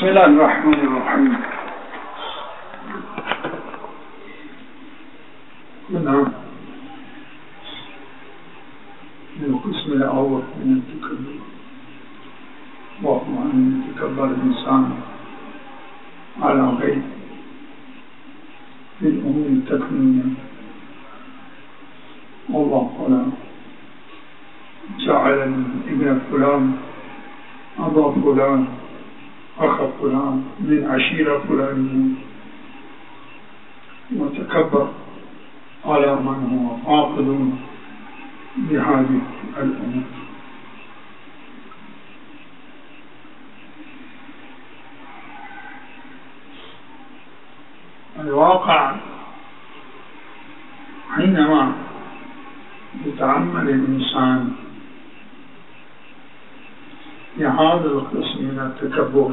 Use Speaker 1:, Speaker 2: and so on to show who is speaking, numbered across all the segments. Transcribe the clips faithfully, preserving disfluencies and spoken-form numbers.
Speaker 1: بسم الله الرحمن الرحيم. كنا من القسم الأول من التكبر، وهو أن يتكبر الإنسان على غيره في الأمور التكوينية. والله قال: جعلني ابن فلان، أبا فلان، أخ فلان، من عشيرة فلانية، وتكبر على من هو فاقد بهذه الأمور. الواقع حينما يتعمل الإنسان بهذا القسم من التكبر،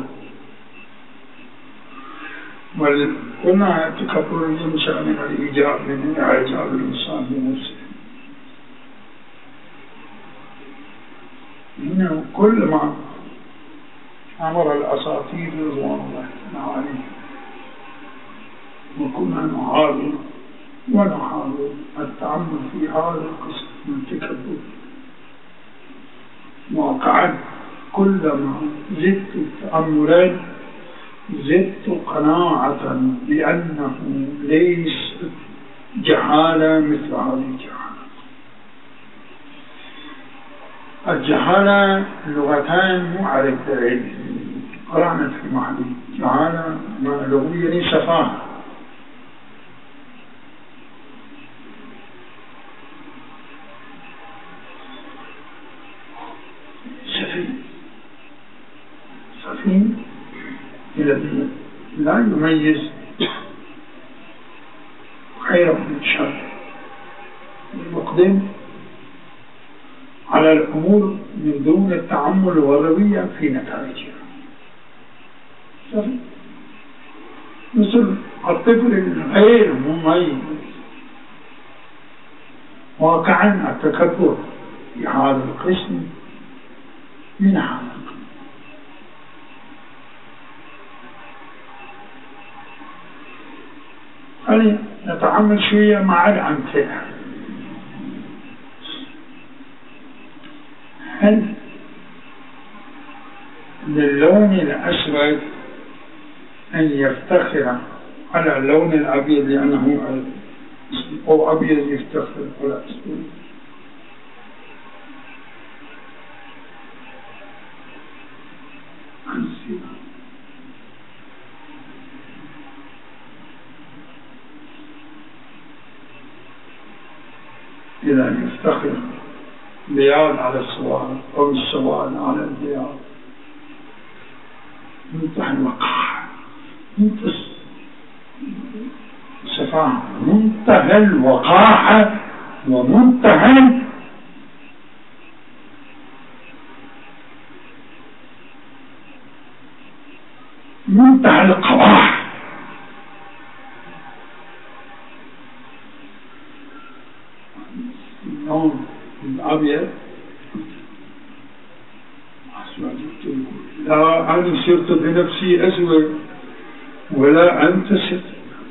Speaker 1: وقلنا التكبر ينشأ من الإيجاب، من إعجاب الإنسان بنفسه. هنا كل ما أمر الأساطير رضوان الله عليه، وكنا نحاول ونحاول التعمل في هذا القسم من التكبر. واقعا كلما زدت التأملات زدت قناعة بأنه ليس جهالة مثل هذه الجهالة. الجهالة لغتان مو على الدليل، قرأنا في محلي. جهالة ما لغوية يعني سفاهة، سفين سفين الذي لا يميز خير من الشر، المقدم على الأمور من دون التعمل والروية في نتائجها. مثل الطفل الغير مميز. واقعا التكبر في هذا القسم من هذا. خلينا نتعامل شوية مع الأمثلة. هل للون الأسود أن يفتخر على اللون الأبيض لأنه أو أبيض يفتخر على أسود؟ إذا يفتخر بياض على السواد أو السواد على البياض، منتهى الوقاحة، منتهى السفاهة، منتهى الوقاحة، ومنتهى منتهى القباح. اللون الأبيض لا أنا صرت بنفسي أسود ولا أنت صرت،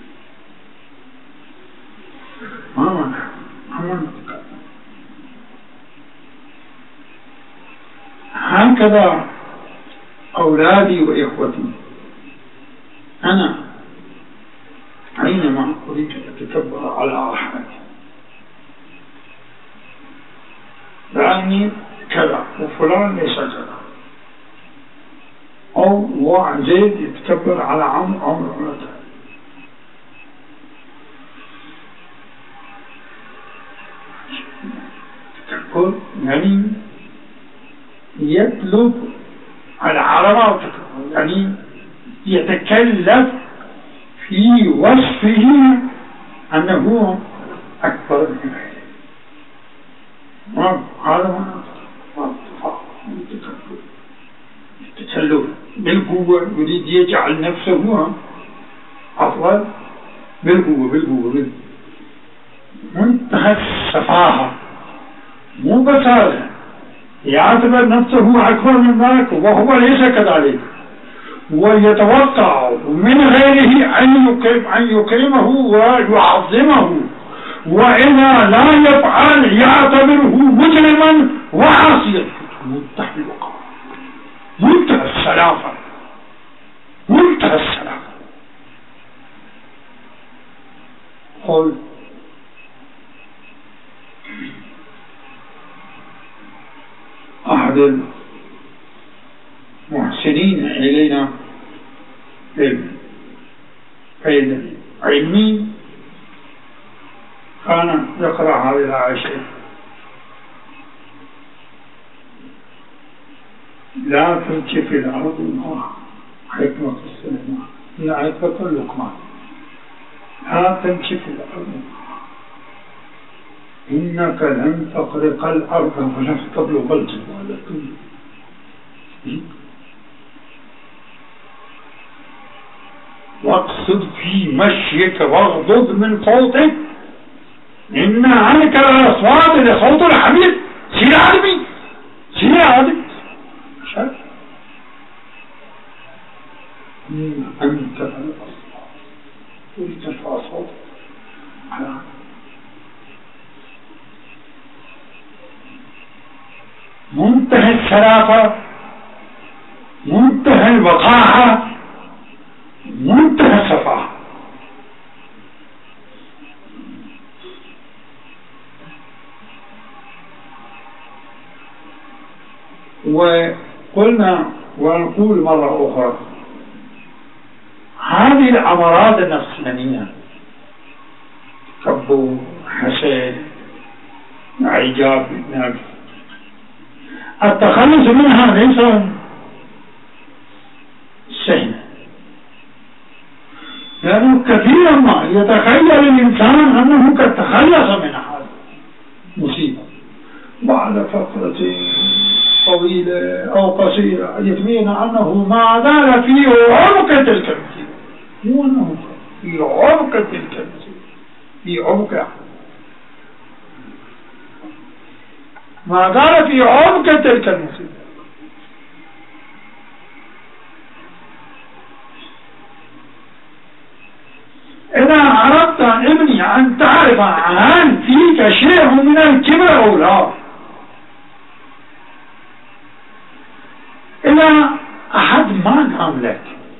Speaker 1: ما معنى ما معنى. هكذا أولادي وإخوتي، أنا حينما أريد أتكبر على أحد لأني كذا وفلان ليس كذا، أو واحد زيد يتكبر على عمر عمر عمرته، تكبر يعني يطلب العرب، يعني يتكلف في وصفه أنه أكبر من غيره. هذا ما التكبر، التكلف بالقوة، يريد يجعل نفسه أفضل بالقوة بالقوة. منتهى السفاهة، مو بس هذا، يعتبر نفسه أكبر من ذاك وهو ليس كذلك، ويتوقع من غيره أن يكرم أن يكرمه ويعظمه، وإذا لا يفعل يعتبره مجرما وعاصيا. منتهى الوقار، منتهى السلافة، منتهى السلافة. قل أحد المحسنين إلينا بالقيد العلمي كان يقرأ هذه العائشة: لا تمشي في الأرض ما حكمة السلمان، هي حكمة اللقمان. لا تمشي في الأرض إنك لن تخرق الأرض ولن تبلغ الجبال طولا. واقصد في مشيك واغضض من صوتك إن عنك الأصوات لصوت الحميد. سير عالمي، سير عالمي. شايف إن أنت الأصوات ولترفع صوتك على منتهى السلافة، منتهى الوقاحة، منتهى الصفاء. وقلنا ونقول مرة أخرى: هذه الأمراض النفسانية، كبر، حسد، إعجاب بالنفس، التخلص منها ليس سهلا، لأنه كثيرا ما يتخيل الإنسان أنه قد تخلص من هذا المصيبة بعد فترة طويلة أو قصيرة، يتبين أنه ما زال في عمق تلك المصيبة، مو أنه في عمق تلك المصيبة، في عمق، ما زال في عمق تلك المصيبة. إذا أردت ابني أن تعرف هل فيك شيء من الكبر أو لا، إذا أحد ما قام لك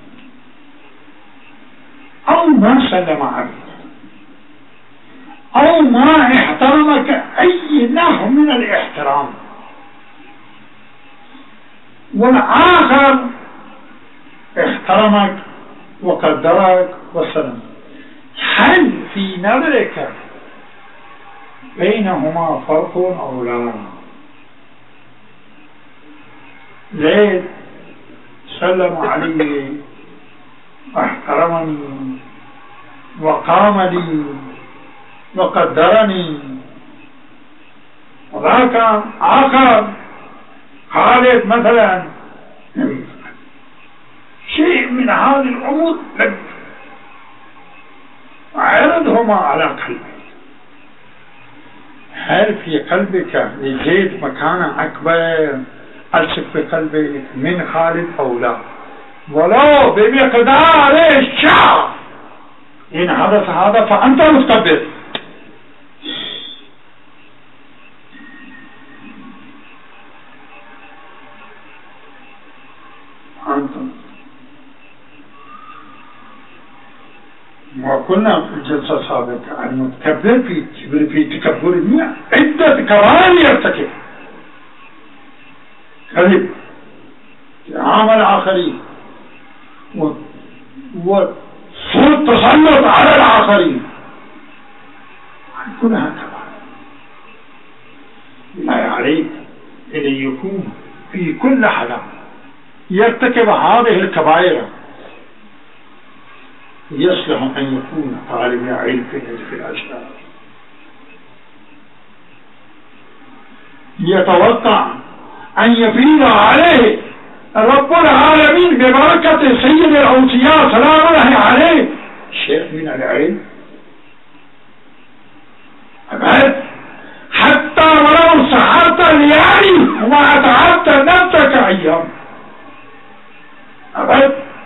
Speaker 1: أو ما سلم عليك أو ما احترمك أي نوع من الاحترام، والآخر احترمك وقدرك وسلم، هل في نظرك بينهما فرق أو لا؟ زيد سلم علي واحترمني وقام لي وقدرني، وذاك آخر خالد مثلا شيء من هذه الأمور لك، عرضهما على قلبك. هل في قلبك لزيد مكان أكبر ألصق في قلبك من خالد أو لا؟ ولو بمقدار الشعر إن حدث هذا فأنت مستبد. أنت وقلنا في الجلسة السابقة المتكبر في في تكبر عدة كبائر يرتكب: كذب، عمل آخرين، وسوء التسلط على الآخرين، كلها كبائر. لا عليك أن يكون في كل حدا يرتكب هذه الكبائر يصلح أن يكون طالب علم في هذه الأشياء، يتوقع أن يفيد عليه رب العالمين ببركة سيد الأوصياء سلام الله عليه شيء من العلم. أبعد حتى ولو سحرت الليالي وما أتعبت نفسك أيام، أبعد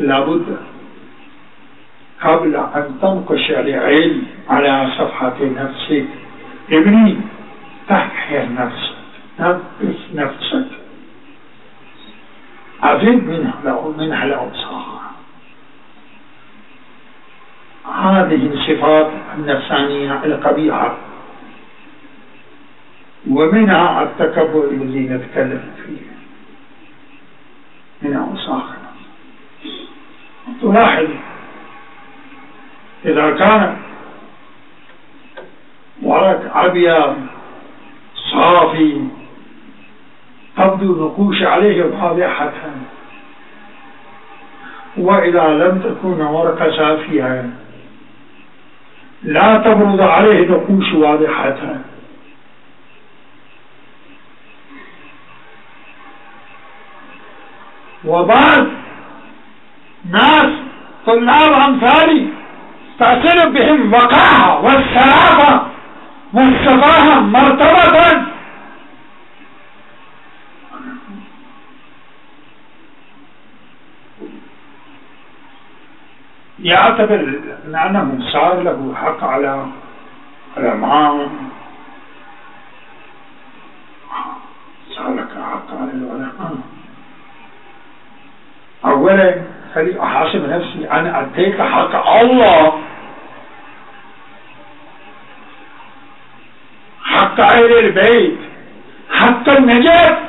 Speaker 1: لابد قبل أن تنقش العلم على صفحة نفسك ابني تحيا نفسك، نفس نفسك، أزيد منها منها الأوصاف. هذه الصفات النفسانية القبيحة ومنها التكبر الذي نتكلم فيه من أوساخ. تلاحظ إذا كان ورق أبيض صافي تبدو نقوش عليه واضحة، وإذا لم تكن ورقة صافية لا تبرز عليه نقوش واضحة. وبعض ناس طلاب أمثالي تصل بهم وقاحة والسلافة والسفاهة مرتبة، يعتبر أنه صار له حق على العلماء، صار لك حق على العلماء. أولا خلي أحاسب نفسي أنا أديك حق الله، حق أهل البيت، حق النجاة،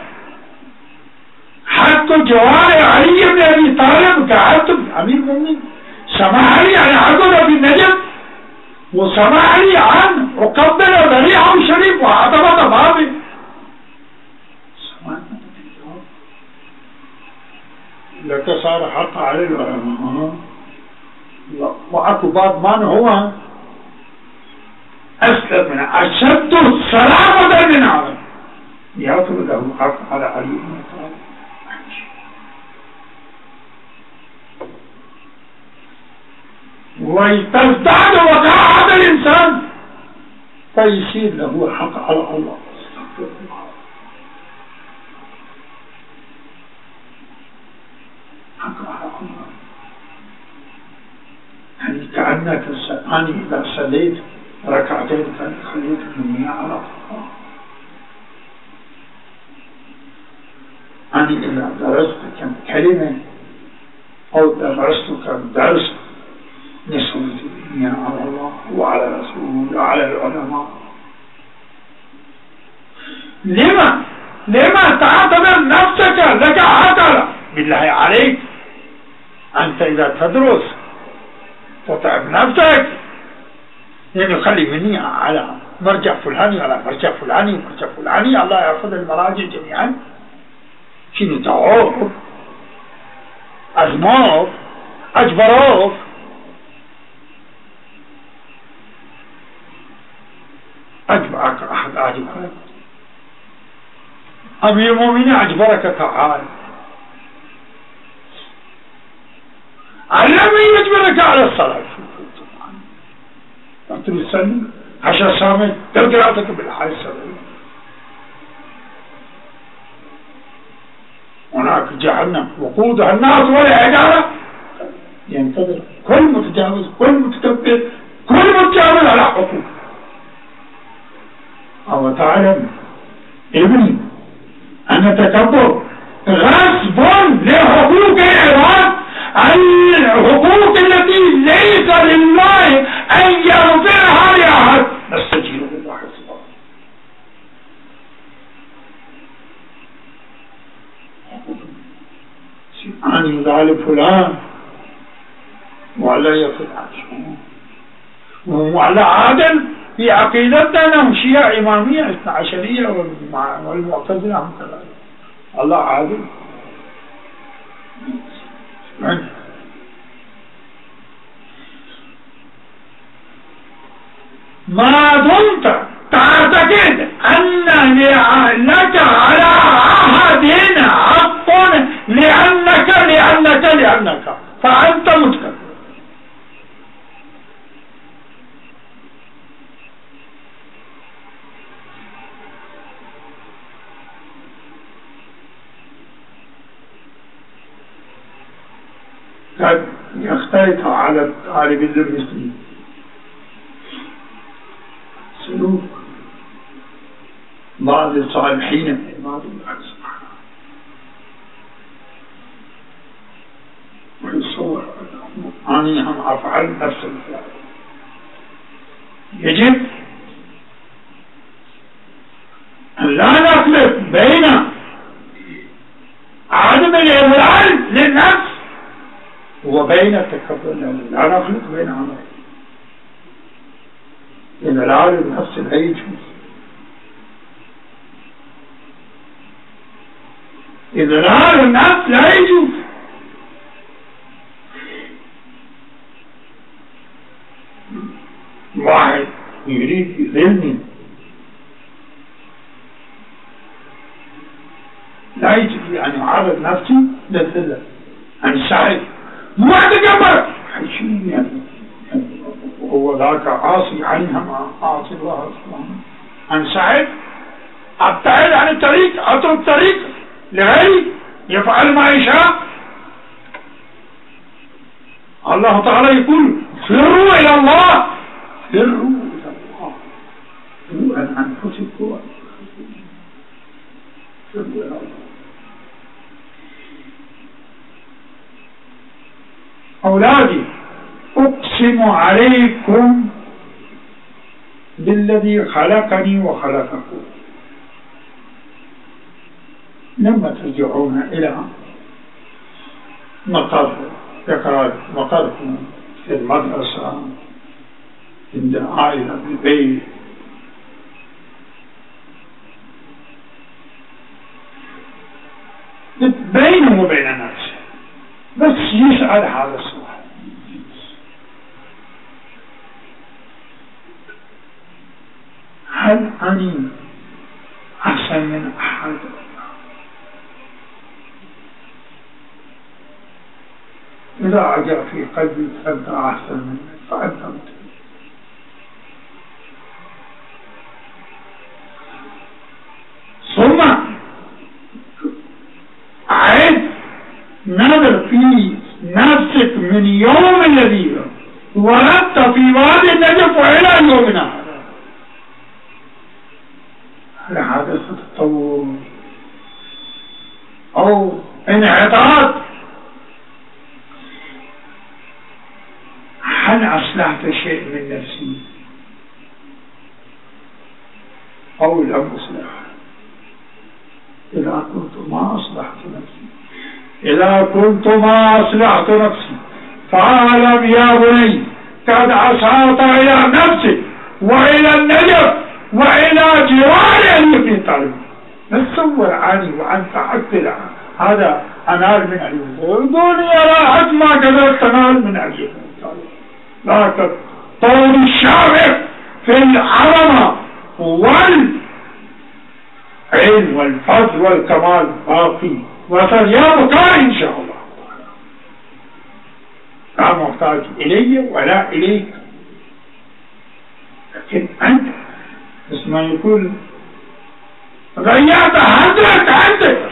Speaker 1: حق جوار علي بن أبي طالب كعتب أمير المؤمنين سمع لي عن عقد بالنجم، وسمع لي عن وقبل ذريعه الشريف وعتبط بابي. لك صار حق على العلماء، وأكو بعض من هو أسلم من أشد سلامة من عالم يعتبر له حق على علي بن طالب. وتزداد وقاعة الإنسان فيصير له حق على الله. حق على الله يعني كأنك أنا إذا صليت ركعتين خليت الدنيا على الله. أنا إذا درست كم كلمة أو درست كم درس نسوة الدنيا على الله وعلى رسوله وعلى العلماء. لما لما تعتبر نفسك لك عدل؟ بالله عليك أنت إذا تدرس وتعب نفسك يعني خلي مني على مرجع فلاني على مرجع فلاني مرجع فلاني، الله يأخذ المراجع جميعا. شنو تعوق أزموك أجبروك أجبرك أحد أجبرك أمير المؤمنين أجبرك تعال علم يجبرك على الصلاة. أنت تسلم عشر سامي تلقراتك بالحي السبعين. هناك جهنم وقودها الناس والحجارة ينتظر كل متجاوز كل متكبر كل متجاوز على حقوق. أو تعلم ابني أن تكبر غصب لحقوق العباد، الحقوق التي ليس لله أن يغفرها لأحد. نستجيب لله سبحانه. أن يظالم فلان ولا يفعل وعلى عادل في عقيدتنا أنهم شيعة إمامية اثنا عشرية والمعتزلة هم كذلك. الله عادل. ما دمت تعتقد أن لك على عهد حق لأنك لأنك لأنك فأنت متكبر. قد يختلط على الطالب المثلي سلوك بعض الصالحين من بعض الناس ويصور عنهم أفعال نفس الفعل. يجب أن لا نخلط بين عدم الإذلال للنفس وبين التكبر. لا نخلط بين عمرين. إذلال النفس لا يجوز. إذلال النفس لا يجوز. واحد يريد يذلني لا يجب أن يعرض نفسي للذلة عن سعيد مو أتكبر حيشين يعني هو ذاك عاصي عنها عاصي الله سبحانه عن سعيد أبتعد عن الطريق أترك الطريق لغيري يفعل ما يشاء. الله تعالى يقول فروا إلى الله فروا إلى الله فروا عن أنفسكم فروا إلى الله. أولادي أقسم عليكم بالذي خلقني وخلقكم لما ترجعون إلى مقر ذكرات مقركم في المدرسة عند العائلة بالبيت بينه وبين نفسه بس يسأل هذا السؤال هل أني أحسن من أحد؟ إذا عجب في قلبي أنت أحسن مني فأنت متى. ثم عد نظر في نفسك من يوم الذي ولدت في وادي النجف وإلى يومنا هذا. هل حدث تطور أو انعطاف؟ هل أصلحت شيء من نفسي أو لم أصلح؟ إذا كنت ما أصلحت نفسي إذا كنت ما أصلحت نفسي فاعلم يا بني قد عصيت إلى نفسك وإلى النجف وإلى جوار أهل طالب. نتصور عني وأنت حتى هذا أنال من عليه الدنيا لا حد ما قدرت تنال من عليه لكن طول الشامخ في العظمة والعلم والفضل والكمال باقي وسيبقى إن شاء الله. لا محتاج إلي ولا إليك لكن أنت اسمه يقول غيرت حضرك عندك.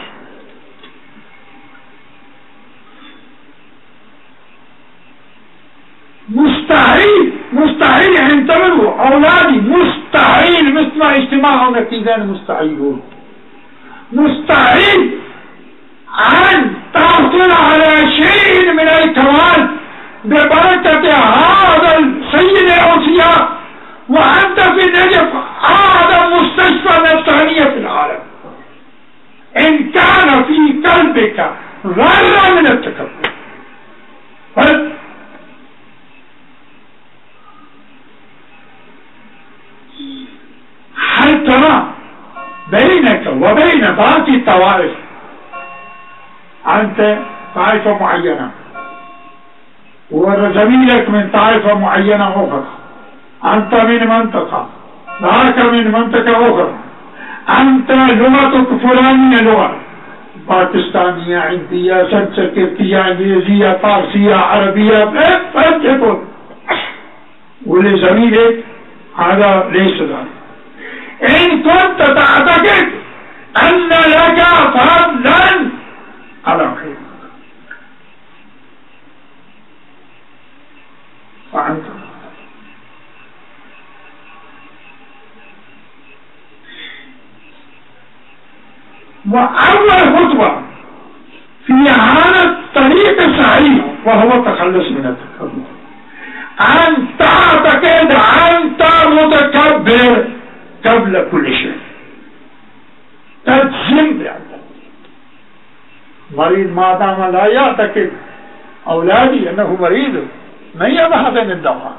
Speaker 1: مستحيل مستحيل ينتبهوا أولادي مستحيل مثل ما اجتماع نتيجان مستحيل مستحيل أن تحصل على شيء من الكمال ببركة هذا السيد الأوصياء وأنت في النجف هذا مستشفى نفسانية في العالم. إن كان في قلبك ذرة من التكبر هل ترى بينك وبين باقي الطوائف أنت طائفة معينة وزميلك من طائفة معينة أخرى أنت من منطقة ذاك من منطقة أخرى أنت لغتك فلانية لغة باكستانية عندية سنسكرتية إنجليزية فارسية عربية فتكون ولزميلك هذا ليس ذلك. إن كنت تعتقد أن لك فضلا على خير وأول خطوة في هذا الطريق الصحيح وهو التخلص من التكبر، أن تعتقد أنت متكبر قبل كل شيء، تجزم بأنت مريض. ما دام لا يعتقد أولادي أنه مريض من يبحث عن الدواء،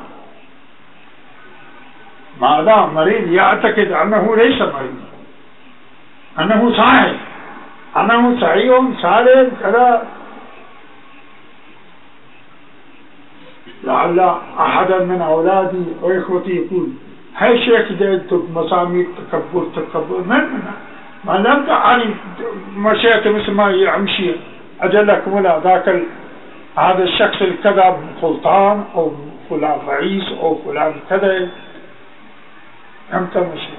Speaker 1: ما دام مريض يعتقد أنه ليس مريض، أنه صحيح، أنه صحيح سالم كذا. لعل أحدا من أولادي وإخوتي يقول هاي شيخ جاءت مسامير تكبر تكبر من ما لم تعني مشيت مثل ما يمشي أجلكم ولا ذاك هذا الشخص الكذا سلطان أو فلان رئيس أو فلان كذا. أمتى مشي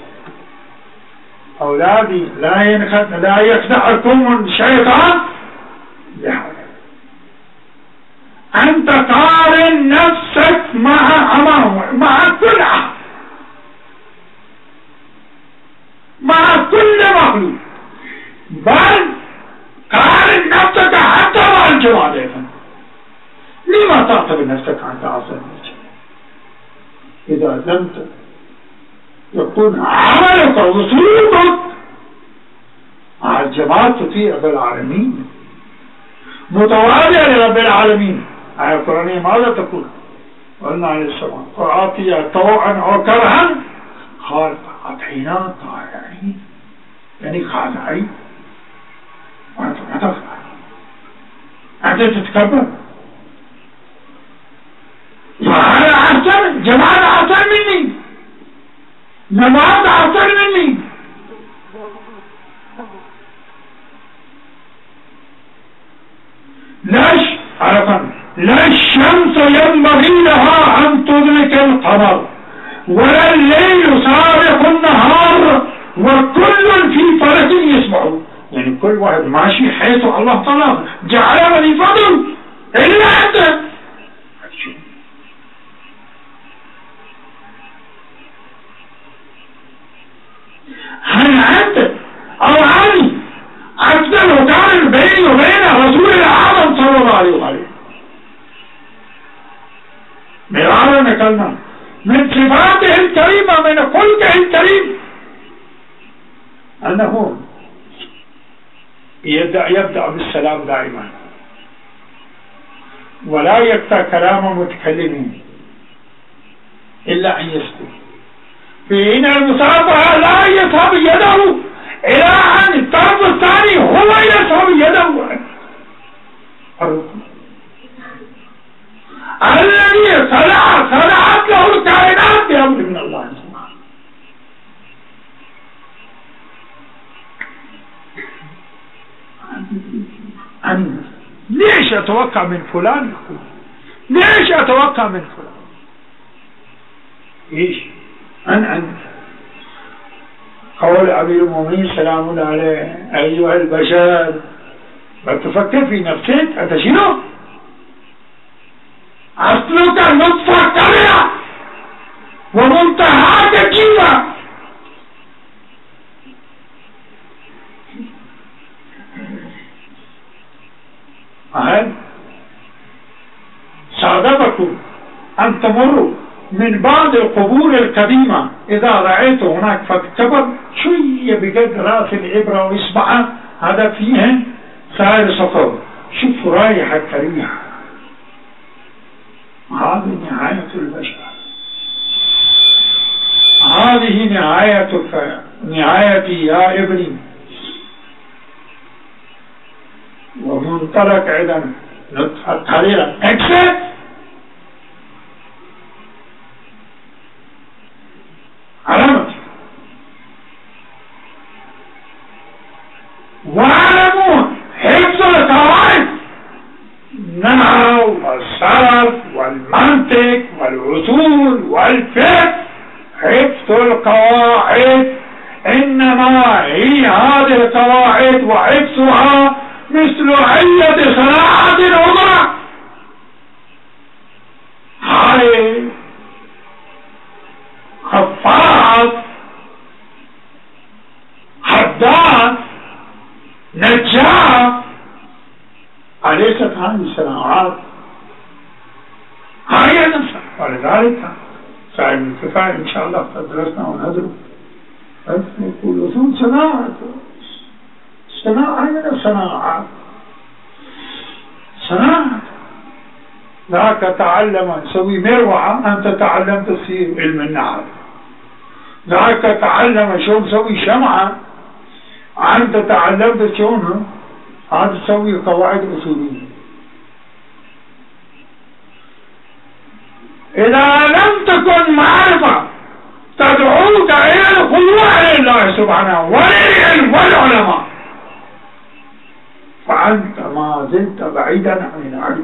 Speaker 1: أولادي لا ينخد لا يخدعكم الشيطان بهذا. أنت قارن نفسك مع أمامه مع كل أحد مع كل مخلوق، بل قارن نفسك حتى مع الجواد أيضا. لما تعتبر نفسك أنت أصلا؟ إذا لم يكون عملك وسلوكك مع الجماعة تطيع رب العالمين متواضع لرب العالمين. آية القرآنية ماذا تقول؟ قلنا عليه السلام فآتيها طوعا أو كرها قال فأتينا طائعين، يعني خاضعين. وأنت ما تخضع، أنت تتكبر. فهذا أحسن، جماعة أحسن مني، نماذج أحسن مني. ليش؟ عرفا لا الشمس ينبغي لها أن تدرك القمر ولا الليل سابق النهار وكل في فلك يسبحون. يعني كل واحد ماشي حيث الله تعالى جعله لفضل إلا أنت. هل أنت أو أني أكثر كان بيني وبين رسول العالم صلى الله عليه وسلم؟ مرارا نقلنا من صفاته الكريمة من خلقه الكريم أنه يبدأ, يبدأ بالسلام دائما ولا يقطع كلام متكلمين إلا أن يسكت. في حين المصافحة لا يسحب يده إلى أن الطرف الثاني هو يسحب يده. الذي صنع صنعت له الكائنات بأمر من الله سبحانه. أنا ليش أتوقع من فلان يقول؟ ليش أتوقع من فلان؟ إيش؟ أنا أنت قول أمير المؤمنين سلام عليه أيها البشر بل تفكر في نفسك أنت شنو؟ أصلك نطفة كبيرة ومنتهاك جيفة. أهل صادفكم أن تمروا من بعض القبور القديمة إذا رأيت هناك فكبر شوية بقدر رأس الإبرة وإصبعها هذا فيه سائر سطر، شوف رايحة كريهة. هذه نهاية البشر، هذه نهايتك نهايتي يا ابني. ومنطلق أيضا نطفة قليلة اكسب علامة. واعلموا حفظ القواعد النحو والصرف والمنطق والأصول والفقه. حفظ القواعد إنما هي هذه القواعد وحفظها مثل أية صناعة أخرى. هاي خفاف حداد هذه صناعات هاي نفسها. ولذلك صاحب الكفاية إن شاء الله قد درسنا ونهدره يقول أصول صناعة، صناعة من الصناعات، صناعة. ذاك تعلم سوي مروعة، أنت تعلمت تصير علم النحو. ذاك تعلم شلون سوي شمعة، أنت تعلمت شلون هذا تسوي قواعد أصولية. إذا لم تكن معرفة تدعوك إلى الخضوع لله سبحانه وللعلم والعلماء، فأنت ما زلت بعيدا عن العلم.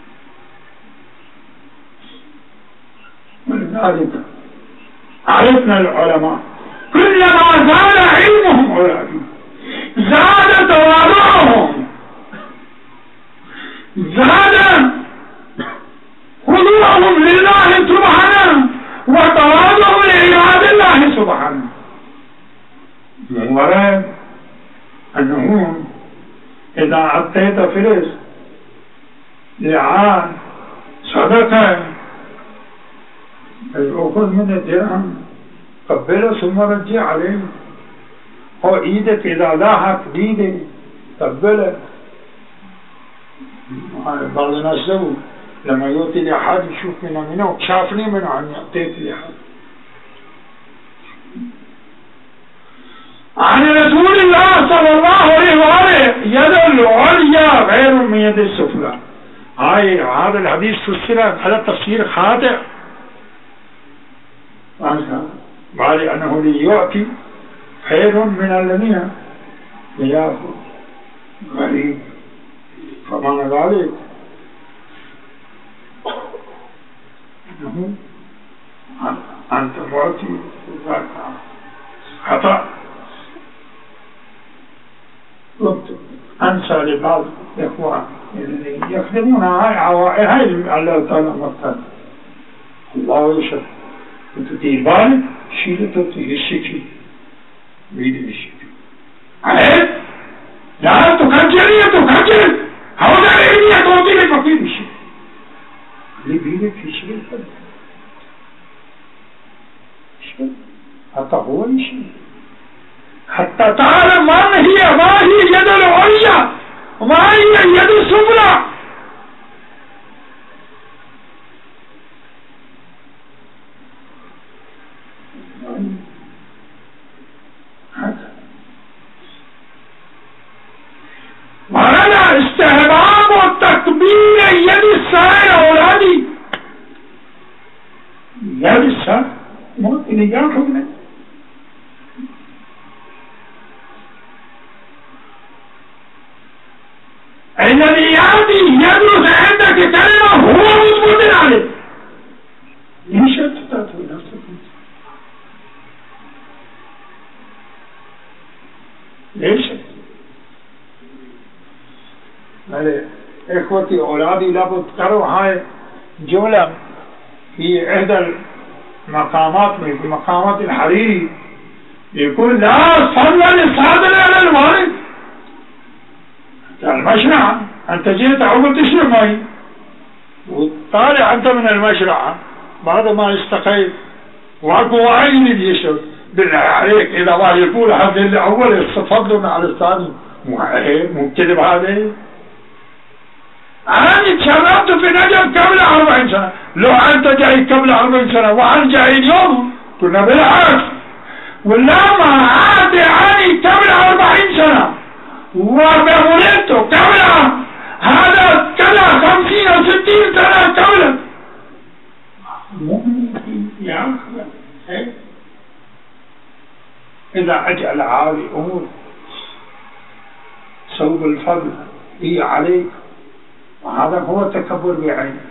Speaker 1: ولذلك عرفنا العلماء كلما زاد علمهم علماء زاد تواضعهم، زاد خضوعهم لله سبحانه وتواضعهم لعباد الله سبحانه. من وراء أنه إذا أعطيت فلس لعان صدقة أخذ من الدرهم قبله ثم رجع عليه، أو إيدك إذا لاحت بيده قبله. بعض الناس سووا لما يؤتي لأحد يشوف منه منه شافني منه عن يعطيك لأحد. عن رسول الله صلى الله عليه وآله يد العليا غير من يد السفلى. هاي هذا الحديث فسر هذا تفسير خاطئ، بعد أنه ليعطي خير من الذين ليأخذ غريب. فمعنى ذلك أنه أنت معطي خطأ. أنسى لبعض الإخوان اللي يخدمون هاي عوائل هاي الله تعالى مختار الله يشهد. أنت تيبالك شيلة تيشيكي بيد الشيكي عليك لا تكجري تكجر هودا العلمية توضي لك مفيد الشيء اللي بيدك في شيء شيء حتى هو الشيء حتى تعلم ما هي ما هي يد العليا وما هي يد السفلى. معنى استهباب وتكبير يد السائل أولادي يد السائل موت اللي ياخذنا الذي يأتي يدرس عندك كلمة هو مضبوط عليه. ليش تتعطي نفسك؟ ليش؟ مالي إخوتي أولادي لابد تقروا هاي جملة في إحدى المقامات من مقامات الحريري يقول لا صلى للصادر على الوالد. المشرعة أنت جيت عقل تشرب ماي وطالع أنت من المشرعة بعد ما استقيت واكو واحد اللي يشرب بالله عليك إذا واحد يقول هذا اللي أول يستفضلنا على الثاني مو كذب هذا. أنا تشربت في نجم قبل أربعين سنة، لو أنت جاي قبل أربعين سنة وأنا جاي اليوم كنا بالعكس، ولا ما عاد عني قبل أربعين سنة وبولدت قبل هذا كذا خمسين أو ستين سنة قبل. مؤمن يا أخي إذا أجعل عالي أمور صوب الفضل هي عليك، وهذا هو التكبر بعينه.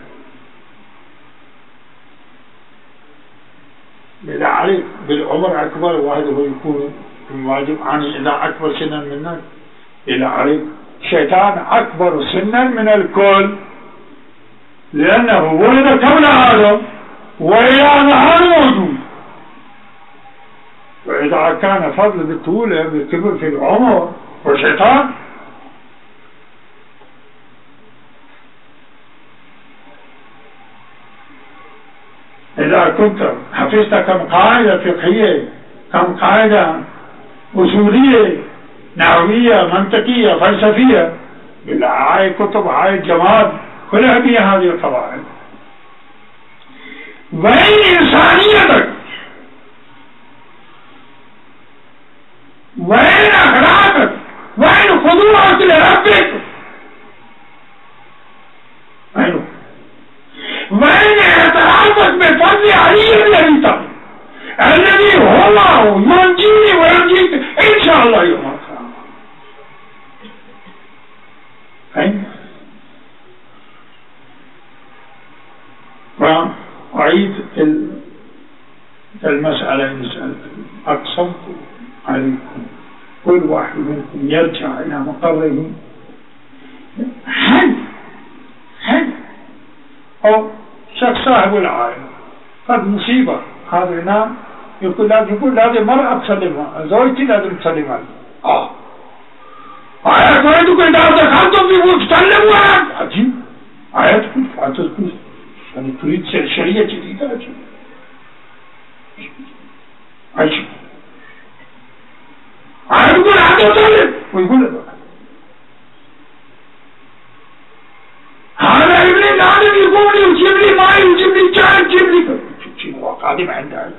Speaker 1: إذا عليك بالعمر أكبر واحد هو يكون واجب عني إذا أكبر سنا منك. إذا عليك شيطان أكبر سنا من الكل لأنه ولد قبل آدم وإلى نهار موجود. وإذا كان فضل بالطولة بالكبر في العمر وشيطان إذا كنت حفظت كم قاعدة فقهية، كم قاعدة أصولية نحوية منطقية فلسفية، بالله هاي كتب هاي الجماعات كلها فيها هذه القواعد. وين إنسانيتك؟ وين أخلاقك؟ وين خضوعك لربك؟ وين وين اعترافك بفضل علي الذي الذي هو ينجيني وينجيك إن شاء الله يوم القيامة؟ أين؟ وأعيد المسألة إن سألتم أقسمت عليكم كل واحد منكم يرجع إلى مقره. هل هل أو شخص صاحب العائلة قد مصيبة، هذا نام يقول لازم يقول هذه مرأة تسلمها، زوجتي لازم تسلمها. آه آيات ما تقول إذا دخلتم في تسلموا. عجيب، آيات تقول فتقول يعني تريد شريعة جديدة. عجيب عجيب. آيات يقول هذا تسلم ويقول هذا ابني لازم يقول يجيب لي ماء يجيب لي شاي يجيب لي شيء. هو قادم عنده،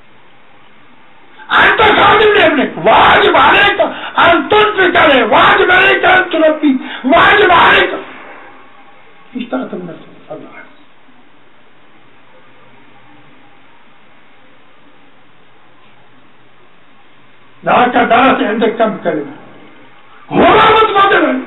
Speaker 1: أنت خادم لابنك، واجب عليك أن تنفق عليه، واجب عليك أن تربيه، واجب عليك. ايش تعتم نفسك؟ الله لا كدرس عندك كم كلمة هو ما متفضل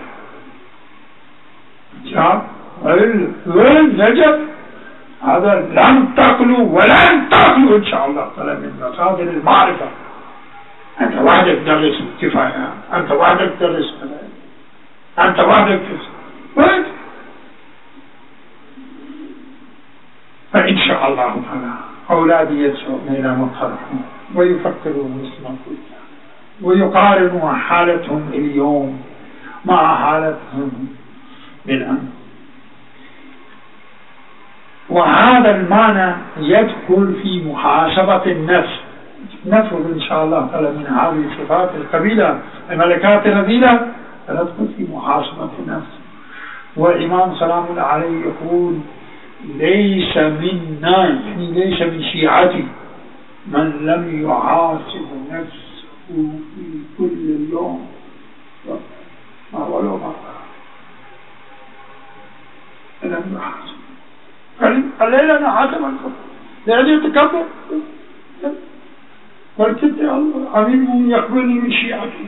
Speaker 1: جاء والنجب هذا لن تأكلوا ولن تأكلوا إن شاء الله تعالى من مصادر المعرفة. أنت وحدك تدرس كفاية، أنت وحدك تدرس أنت وحدك تدرس فإن شاء الله تعالى أولادي يدعون إلى مقرهم ويفكرون مثل ما قلت ويقارنوا حالتهم اليوم مع حالتهم بالأمس. وهذا المعنى يدخل في محاسبة النفس. نفرض إن شاء الله تعالى من هذه الصفات القبيلة الملكات الرذيلة ندخل في محاسبة النفس. والإمام سلام الله عليه يقول ليس منا يعني ليس من شيعتي من لم يحاسب نفسه في كل يوم ولو مرة لم يحاسب. الليلة أنا حاسب الكفر لأنه يتكبر قلت يا الله أمين يقبلني من شيعتي.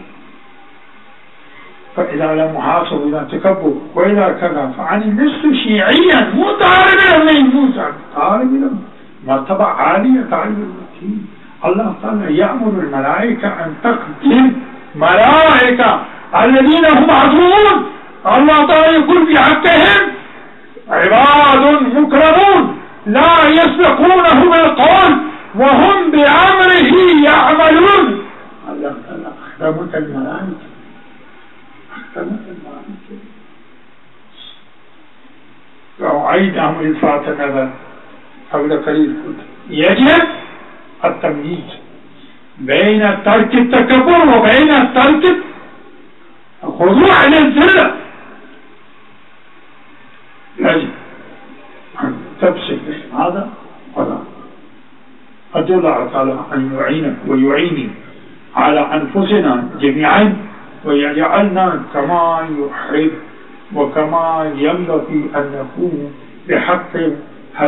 Speaker 1: فإذا لم يحاسب إذا تكبر وإذا كذا فعني لست شيعيا مو طالب من موسى طالب مرتبة عالية طالب المتين. الله تعالى يأمر الملائكة أن تقتل ملائكة الذين هم عدوون. الله تعالى يقول في حقهم عباد مكرمون لا يسبقونه بالقول وهم بأمره يعملون. الله تعالى أخدمت الملائكة أخدمت الملائكة. وأعيد أمر الفات النظر قبل قليل قلت يجب التمييز بين ترك التكبر وبين ترك الخضوع للذلة. يجب أن تفصل بين هذا وهذا. أدعو الله تعالى أن يعينك ويعيني على أنفسنا جميعا ويجعلنا كما يحب وكما ينبغي أن نكون بحق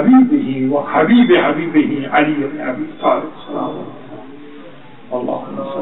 Speaker 1: حبيبه وحبيب حبيبه علي بن أبي طالب صلى الله عليه وسلم. اللهم